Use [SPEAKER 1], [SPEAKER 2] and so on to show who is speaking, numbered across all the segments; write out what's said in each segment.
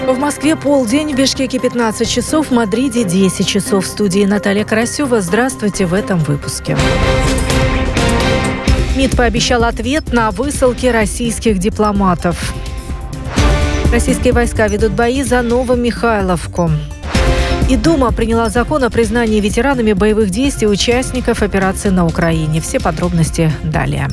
[SPEAKER 1] В Москве полдень, в Бишкеке 15 часов, в Мадриде 10 часов. В студии Наталья Карасева. Здравствуйте в этом выпуске. МИД пообещал ответ на высылки российских дипломатов. Российские войска ведут бои за Новомихайловку. И Дума приняла закон о признании ветеранами боевых действий участников операции на Украине. Все подробности далее.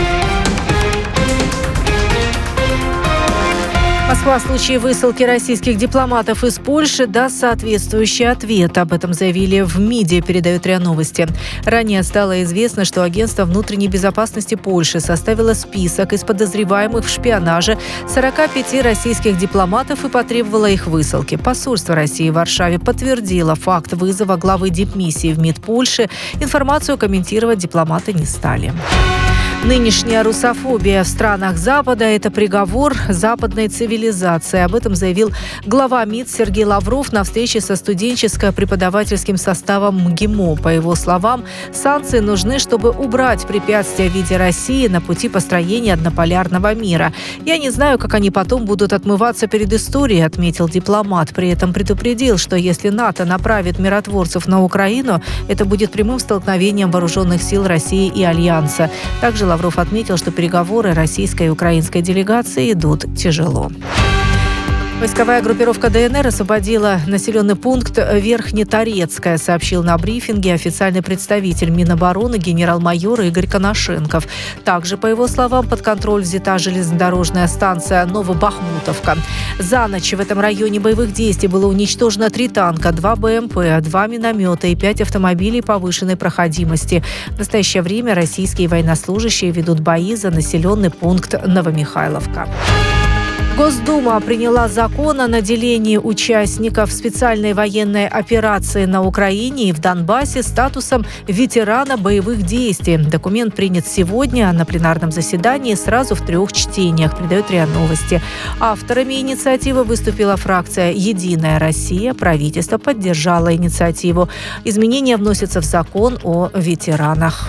[SPEAKER 1] Москва в случае высылки российских дипломатов из Польши даст соответствующий ответ. Об этом заявили в МИДе, передают РИА Новости. Ранее стало известно, что Агентство внутренней безопасности Польши составило список из подозреваемых в шпионаже 45 российских дипломатов и потребовало их высылки. Посольство России в Варшаве подтвердило факт вызова главы дипмиссии в МИД Польши. Информацию комментировать дипломаты не стали. Нынешняя русофобия в странах Запада – это приговор западной цивилизации. Об этом заявил глава МИД Сергей Лавров на встрече со студенческо-преподавательским составом МГИМО. По его словам, санкции нужны, чтобы убрать препятствия в виде России на пути построения однополярного мира. «Я не знаю, как они потом будут отмываться перед историей», – отметил дипломат. При этом предупредил, что если НАТО направит миротворцев на Украину, это будет прямым столкновением вооруженных сил России и Альянса. Также Лавров отметил, что переговоры российской и украинской делегации идут тяжело. Войсковая группировка ДНР освободила населенный пункт Верхнеторецкое, сообщил на брифинге официальный представитель Минобороны генерал-майор Игорь Коношенков. Также, по его словам, под контроль взята железнодорожная станция Новобахмутовка. За ночь в этом районе боевых действий было уничтожено 3 танка, 2 БМП, 2 миномета и 5 автомобилей повышенной проходимости. В настоящее время российские военнослужащие ведут бои за населенный пункт Новомихайловка. Госдума приняла закон о наделении участников специальной военной операции на Украине и в Донбассе статусом ветерана боевых действий. Документ принят сегодня на пленарном заседании сразу в 3 чтениях, передает РИА Новости. Авторами инициативы выступила фракция «Единая Россия». Правительство поддержало инициативу. Изменения вносятся в закон о ветеранах.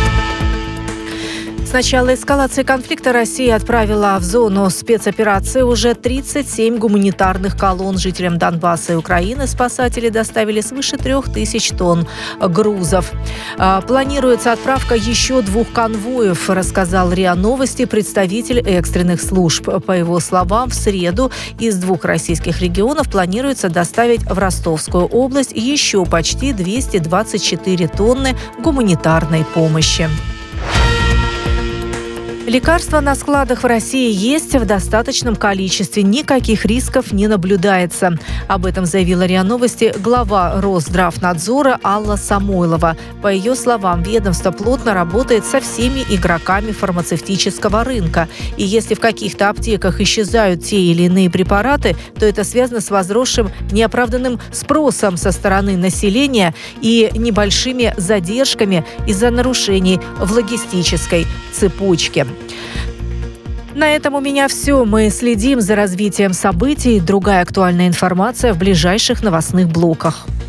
[SPEAKER 1] С начала эскалации конфликта Россия отправила в зону спецоперации уже 37 гуманитарных колонн. Жителям Донбасса и Украины спасатели доставили свыше 3000 тонн грузов. Планируется отправка еще 2 конвоев, рассказал РИА Новости представитель экстренных служб. По его словам, в среду из 2 российских регионов планируется доставить в Ростовскую область еще почти 224 тонны гуманитарной помощи. Лекарства на складах в России есть в достаточном количестве. Никаких рисков не наблюдается. Об этом заявила РИА Новости глава Росздравнадзора Алла Самойлова. По ее словам, ведомство плотно работает со всеми игроками фармацевтического рынка. И если в каких-то аптеках исчезают те или иные препараты, то это связано с возросшим неоправданным спросом со стороны населения и небольшими задержками из-за нарушений в логистической цепочке. На этом у меня все. Мы следим за развитием событий. Другая актуальная информация в ближайших новостных блоках.